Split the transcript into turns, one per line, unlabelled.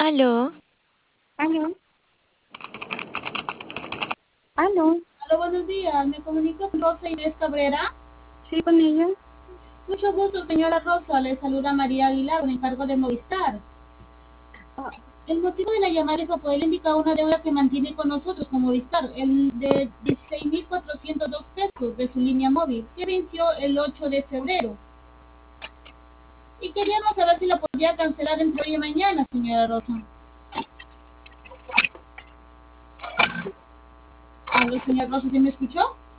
Aló,
Aló, aló,
Hola, buenos días. Me comunico con Rosa Inés Cabrera.
sí, con ella.
Mucho gusto, señora Rosa. Le saluda María Aguilar, con encargo de Movistar.
Ah,
El motivo de la llamada es para poder indicar una deuda que mantiene con nosotros, con Movistar, el de 16.402 pesos de su línea móvil, que venció el 8 de febrero. Y queríamos saber si la podía cancelar entre hoy y mañana, señora Rosa. ¿Aló, señora Rosa, ¿sí me escuchó?